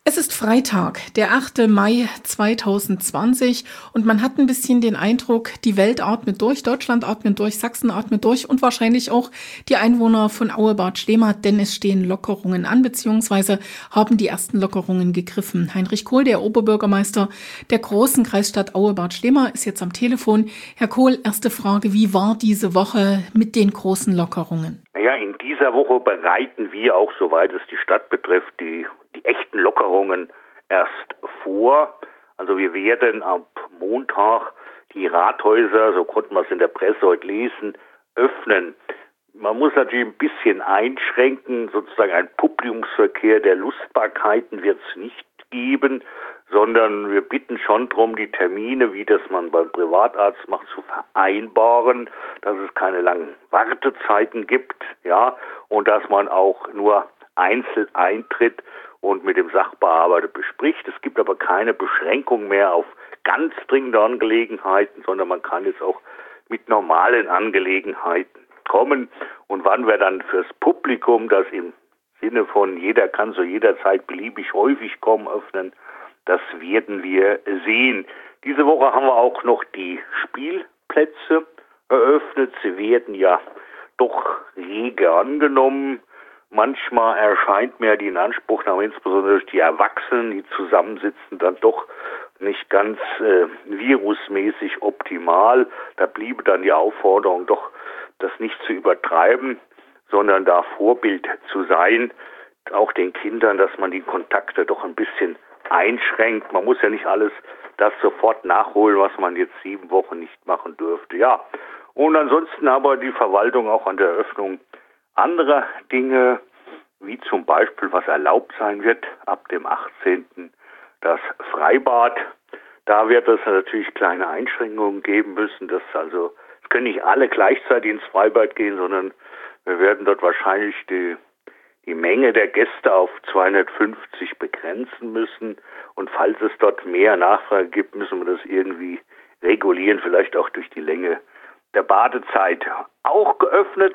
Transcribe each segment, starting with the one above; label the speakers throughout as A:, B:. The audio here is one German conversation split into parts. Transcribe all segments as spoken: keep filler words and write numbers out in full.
A: Es ist Freitag, der achte Mai zweitausendzwanzig und man hat ein bisschen den Eindruck, die Welt atmet durch, Deutschland atmet durch, Sachsen atmet durch und wahrscheinlich auch die Einwohner von Aue-Bad Schlema, denn es stehen Lockerungen an, beziehungsweise haben die ersten Lockerungen gegriffen. Heinrich Kohl, der Oberbürgermeister der großen Kreisstadt Aue-Bad Schlema, ist jetzt am Telefon. Herr Kohl, erste Frage, wie war diese Woche mit den großen Lockerungen?
B: Naja, in dieser Woche bereiten wir auch, soweit es die Stadt betrifft, die, die echten Lockerungen erst vor. Also wir werden ab Montag die Rathäuser, so konnten wir es in der Presse heute lesen, öffnen. Man muss natürlich ein bisschen einschränken, sozusagen ein Publikumsverkehr der Lustbarkeiten wird es nicht geben, sondern wir bitten schon darum, die Termine, wie das man beim Privatarzt macht, zu vereinbaren, dass es keine langen Wartezeiten gibt, ja, und dass man auch nur einzeln eintritt und mit dem Sachbearbeiter bespricht. Es gibt aber keine Beschränkung mehr auf ganz dringende Angelegenheiten, sondern man kann jetzt auch mit normalen Angelegenheiten kommen. Und wann wir dann fürs Publikum, das im Sinne von jeder kann zu jeder Zeit beliebig häufig kommen, öffnen, das werden wir sehen. Diese Woche haben wir auch noch die Spielplätze eröffnet. Sie werden ja doch rege angenommen. Manchmal erscheint mir die Inanspruchnahme, insbesondere durch die Erwachsenen, die zusammensitzen, dann doch nicht ganz äh, virusmäßig optimal. Da bliebe dann die Aufforderung doch, das nicht zu übertreiben, sondern da Vorbild zu sein, auch den Kindern, dass man die Kontakte doch ein bisschen einschränkt. Man muss ja nicht alles das sofort nachholen, was man jetzt sieben Wochen nicht machen dürfte. Ja, und ansonsten aber die Verwaltung auch an der Eröffnung anderer Dinge, wie zum Beispiel, was erlaubt sein wird ab dem achtzehnten das Freibad. Da wird es natürlich kleine Einschränkungen geben müssen. Das also, es können nicht alle gleichzeitig ins Freibad gehen, sondern wir werden dort wahrscheinlich die die Menge der Gäste auf zweihundertfünfzig begrenzen müssen. Und falls es dort mehr Nachfrage gibt, müssen wir das irgendwie regulieren, vielleicht auch durch die Länge der Badezeit. Auch geöffnet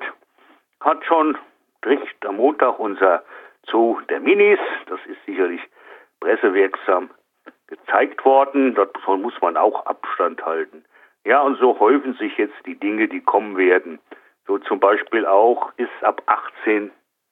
B: hat schon direkt am Montag unser Zoo der Minis. Das ist sicherlich pressewirksam gezeigt worden. Davon muss man auch Abstand halten. Ja, und so häufen sich jetzt die Dinge, die kommen werden. So zum Beispiel auch ist ab achtzehnten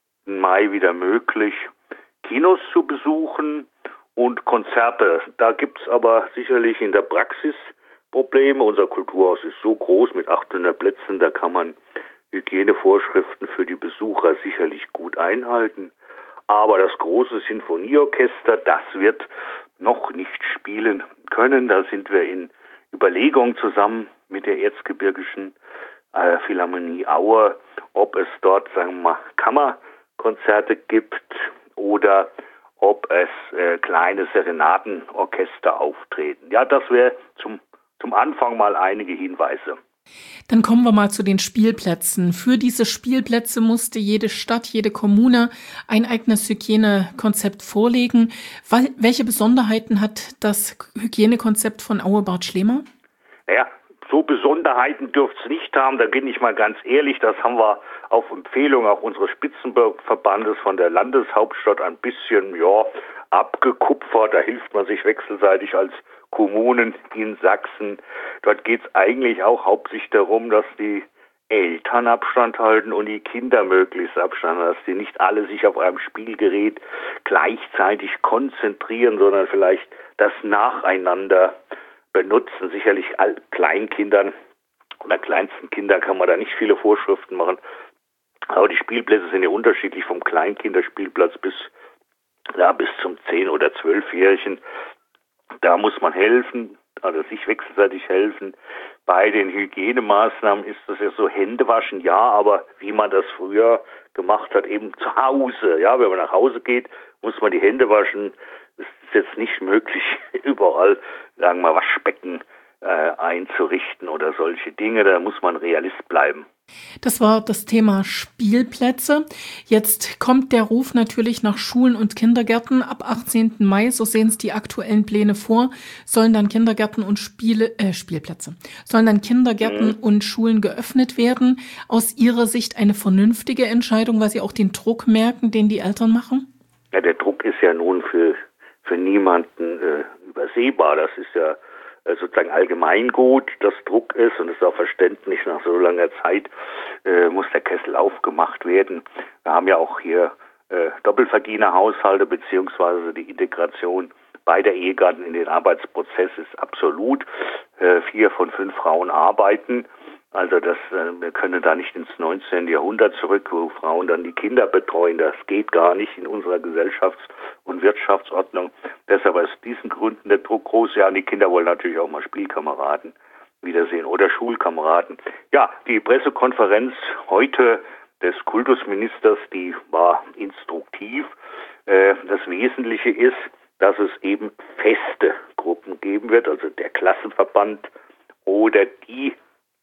B: Mai wieder möglich, Kinos zu besuchen und Konzerte. Da gibt es aber sicherlich in der Praxis Probleme. Unser Kulturhaus ist so groß mit achthundert Plätzen, da kann man Hygienevorschriften für die Besucher sicherlich gut einhalten. Aber das große Sinfonieorchester, das wird noch nicht spielen können. Da sind wir in Überlegung zusammen mit der Erzgebirgischen äh, Philharmonie Aue, ob es dort, sagen wir mal, Kammerkonzerte gibt oder ob es äh, kleine Serenadenorchester auftreten. Ja, das wäre zum, zum Anfang mal einige Hinweise.
A: Dann kommen wir mal zu den Spielplätzen. Für diese Spielplätze musste jede Stadt, jede Kommune ein eigenes Hygienekonzept vorlegen. Welche Besonderheiten hat das Hygienekonzept von Aue-Bad Schlema?
B: Naja, so Besonderheiten dürfte es nicht haben, da bin ich mal ganz ehrlich, das haben wir auf Empfehlung auch unseres Spitzenverbandes von der Landeshauptstadt ein bisschen, ja, abgekupfert. Da hilft man sich wechselseitig als Kommunen in Sachsen. Dort geht es eigentlich auch hauptsächlich darum, dass die Eltern Abstand halten und die Kinder möglichst Abstand halten, dass die nicht alle sich auf einem Spielgerät gleichzeitig konzentrieren, sondern vielleicht das nacheinander benutzen. Sicherlich all Kleinkindern oder kleinsten Kindern kann man da nicht viele Vorschriften machen. Aber die Spielplätze sind ja unterschiedlich vom Kleinkinderspielplatz bis, ja, bis zum zehn- oder zwölfjährigen. Da muss man helfen, also sich wechselseitig helfen. Bei den Hygienemaßnahmen ist das ja so, Hände waschen, ja, aber wie man das früher gemacht hat, eben zu Hause. Ja, wenn man nach Hause geht, muss man die Hände waschen. Es ist jetzt nicht möglich, überall, sagen wir mal, Waschbecken äh, einzurichten oder solche Dinge. Da muss man Realist bleiben.
A: Das war das Thema Spielplätze. Jetzt kommt der Ruf natürlich nach Schulen und Kindergärten. Ab achtzehnten Mai, so sehen es die aktuellen Pläne vor, sollen dann Kindergärten und Spiele, äh, Spielplätze, sollen dann Kindergärten mhm. und Schulen geöffnet werden. Aus Ihrer Sicht eine vernünftige Entscheidung, weil Sie auch den Druck merken, den die Eltern machen?
B: Ja, der Druck ist ja nun für für niemanden äh, übersehbar. Das ist ja äh, sozusagen Allgemeingut, dass Druck ist, und es ist auch verständlich, nach so langer Zeit äh, muss der Kessel aufgemacht werden. Wir haben ja auch hier äh, Doppelverdienerhaushalte, beziehungsweise die Integration beider Ehegatten in den Arbeitsprozess ist absolut. Äh, vier von fünf Frauen arbeiten. Also das, äh, wir können da nicht ins neunzehnten Jahrhundert zurück, wo Frauen dann die Kinder betreuen. Das geht gar nicht in unserer Gesellschafts- und Wirtschaftsordnung. Deshalb aus diesen Gründen der Druck groß. Ja, und die Kinder wollen natürlich auch mal Spielkameraden wiedersehen oder Schulkameraden. Ja, die Pressekonferenz heute des Kultusministers, die war instruktiv. Äh, das Wesentliche ist, dass es eben feste Gruppen geben wird, also der Klassenverband oder die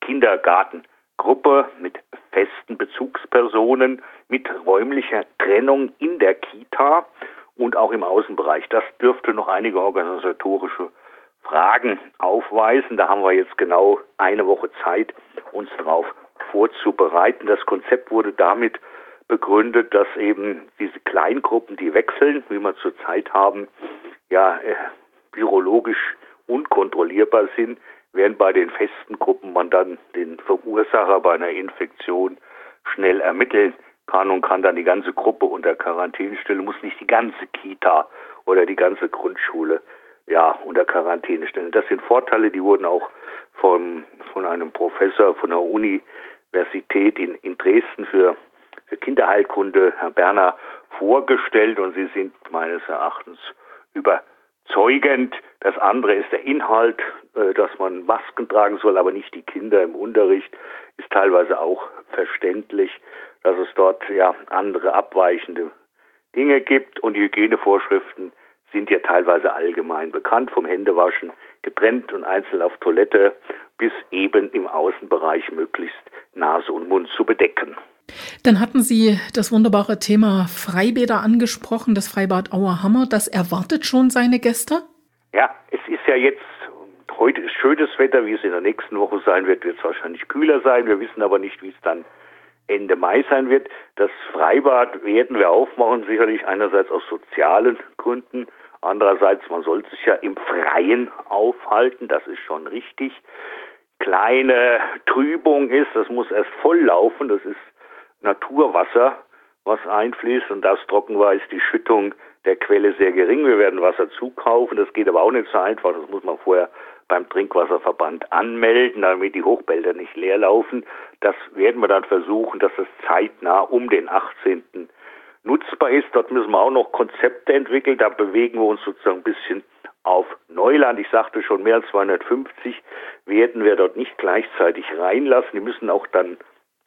B: Kindergartengruppe mit festen Bezugspersonen, mit räumlicher Trennung in der Kita und auch im Außenbereich. Das dürfte noch einige organisatorische Fragen aufweisen. Da haben wir jetzt genau eine Woche Zeit, uns darauf vorzubereiten. Das Konzept wurde damit begründet, dass eben diese Kleingruppen, die wechseln, wie wir zurzeit haben, ja äh, virologisch unkontrollierbar sind, während bei den festen Gruppen man dann den Verursacher bei einer Infektion schnell ermitteln kann und kann dann die ganze Gruppe unter Quarantäne stellen, muss nicht die ganze Kita oder die ganze Grundschule ja unter Quarantäne stellen. Das sind Vorteile, die wurden auch vom, von einem Professor von der Universität in, in Dresden für für Kinderheilkunde, Herr Berner, vorgestellt, und sie sind meines Erachtens überzeugend. Das andere ist der Inhalt, äh, dass man Masken tragen soll, aber nicht die Kinder im Unterricht, ist teilweise auch verständlich, dass es dort ja andere abweichende Dinge gibt, und die Hygienevorschriften sind ja teilweise allgemein bekannt, vom Händewaschen getrennt und einzeln auf Toilette bis eben im Außenbereich möglichst Nase und Mund zu bedecken.
A: Dann hatten Sie das wunderbare Thema Freibäder angesprochen, das Freibad Auerhammer. Das erwartet schon seine Gäste?
B: Ja, es ist ja jetzt, heute ist schönes Wetter, wie es in der nächsten Woche sein wird, wird es wahrscheinlich kühler sein. Wir wissen aber nicht, wie es dann Ende Mai sein wird. Das Freibad werden wir aufmachen, sicherlich einerseits aus sozialen Gründen, andererseits, man soll sich ja im Freien aufhalten, das ist schon richtig. Kleine Trübung ist, das muss erst voll laufen, das ist Naturwasser, was einfließt, und das trocken war, ist die Schüttung der Quelle sehr gering. Wir werden Wasser zukaufen, das geht aber auch nicht so einfach, das muss man vorher beim Trinkwasserverband anmelden, damit die Hochbäder nicht leer laufen. Das werden wir dann versuchen, dass es zeitnah um den achtzehnten nutzbar ist. Dort müssen wir auch noch Konzepte entwickeln, da bewegen wir uns sozusagen ein bisschen auf Neuland. Ich sagte schon, mehr als zweihundertfünfzig werden wir dort nicht gleichzeitig reinlassen, die müssen auch dann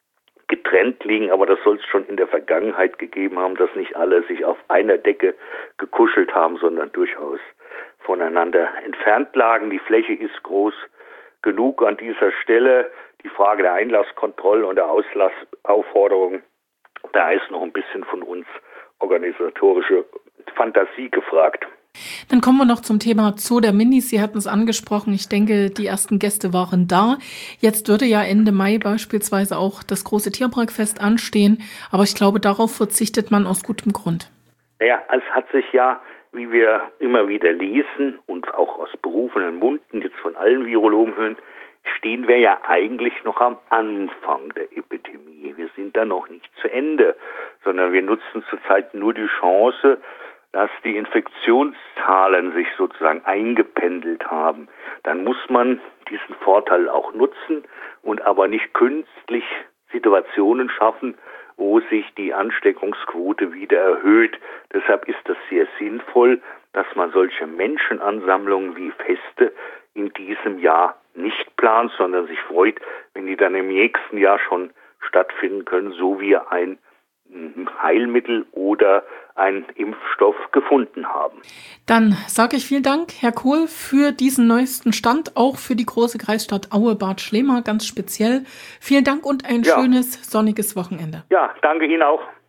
B: getrennt liegen, aber das soll es schon in der Vergangenheit gegeben haben, dass nicht alle sich auf einer Decke gekuschelt haben, sondern durchaus voneinander entfernt lagen. Die Fläche ist groß genug an dieser Stelle. Die Frage der Einlasskontrolle und der Auslassaufforderung, da ist noch ein bisschen von uns organisatorische Fantasie gefragt.
A: Dann kommen wir noch zum Thema Zoo der Minis. Sie hatten es angesprochen. Ich denke, die ersten Gäste waren da. Jetzt würde ja Ende Mai beispielsweise auch das große Tierparkfest anstehen. Aber ich glaube, darauf verzichtet man aus gutem Grund.
B: Naja, es hat sich ja, wie wir immer wieder lesen und auch aus berufenen Munden jetzt von allen Virologen hören, stehen wir ja eigentlich noch am Anfang der Epidemie. Wir sind da noch nicht zu Ende, sondern wir nutzen zurzeit nur die Chance, dass die Infektionszahlen sich sozusagen eingependelt haben. Dann muss man diesen Vorteil auch nutzen und aber nicht künstlich Situationen schaffen, wo sich die Ansteckungsquote wieder erhöht. Deshalb ist es sehr sinnvoll, dass man solche Menschenansammlungen wie Feste in diesem Jahr nicht plant, sondern sich freut, wenn die dann im nächsten Jahr schon stattfinden können, so wie ein Heilmittel oder einen Impfstoff gefunden haben.
A: Dann sage ich vielen Dank, Herr Kohl, für diesen neuesten Stand, auch für die große Kreisstadt Aue-Bad Schlema ganz speziell. Vielen Dank und ein ja. schönes sonniges Wochenende.
B: Ja, danke Ihnen auch.